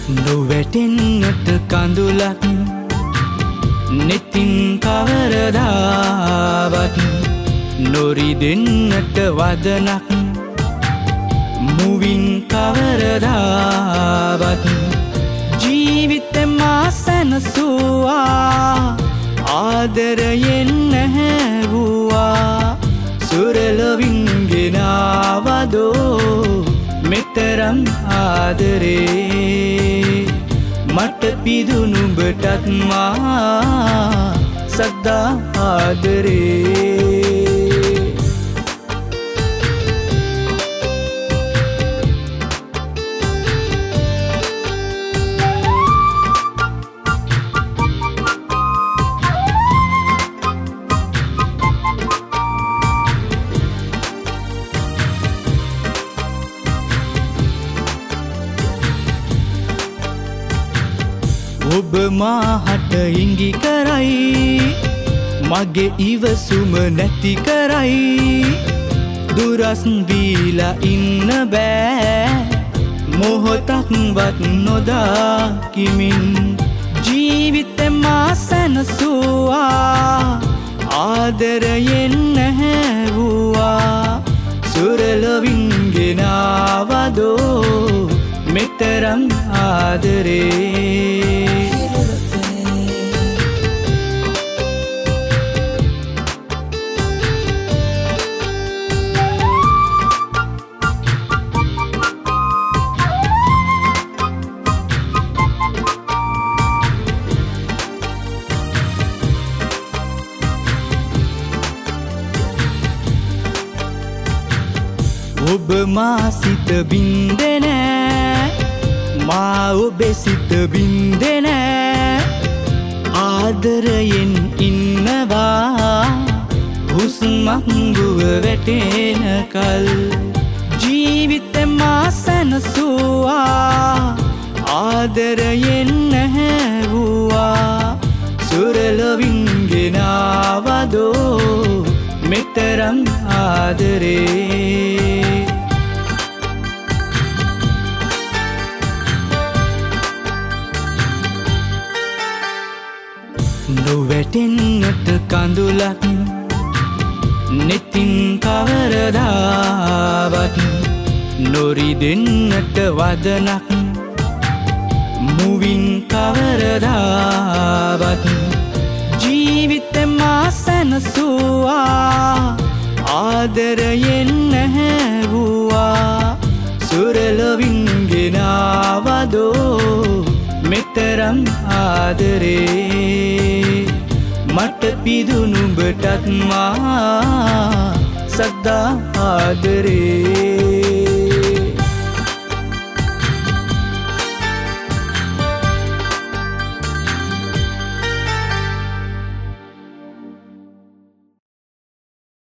නොවැටෙන්නට කඳුලක් නෙතින් කවරදාවත් නොරිදෙන්නට වදනක් මුවින් කවරදාවත් ජීවිතේ මා සැනසුවා ආදරයෙන් නැහැවුවා සුරලොවින් ගෙනාවදෝ මෙතරම් ආදරේ මට පිදුනුඹටත් මා සදා ආදරේ ඔබ මාහට ඉඟි කරයි මගේ ඉවසුම නැති කරයි දුරස් වීලා ඉන්න බෑ මොහොතක්වත් නොදකිමින් ජීවිතේ මා සැනසුවා ආදරයෙන් නැහැවුවා සුරලොවින් ගෙනාවදෝ මෙතරම් ආදරේ ඔබ මා සිත බින්දේ නෑ මා ඔබේ සිත බින්දේ නෑ ආදරයෙන් ඉන්නවා හුස්මක් ගුව වැටෙනකල් ජීවිතේ මා සැනසුවා ආදරයෙන් නැහැවුවා සුරලොවින් ගෙනාවදෝ මෙතරම් ආදරේ නොවැටෙන්නට කඳුලක් නෙතින් කවරදාවත් නොරිදෙන්නට වදනක් මුවින් කවරදාවත් ජීවිතේ මා සැනසුවා ආදරයෙන් නැහැවුවා සුරලොවින් ගෙනාවදෝ මෙතරම් ආදරේ මට පිදුනුඹටත් මා සදා ආදරේ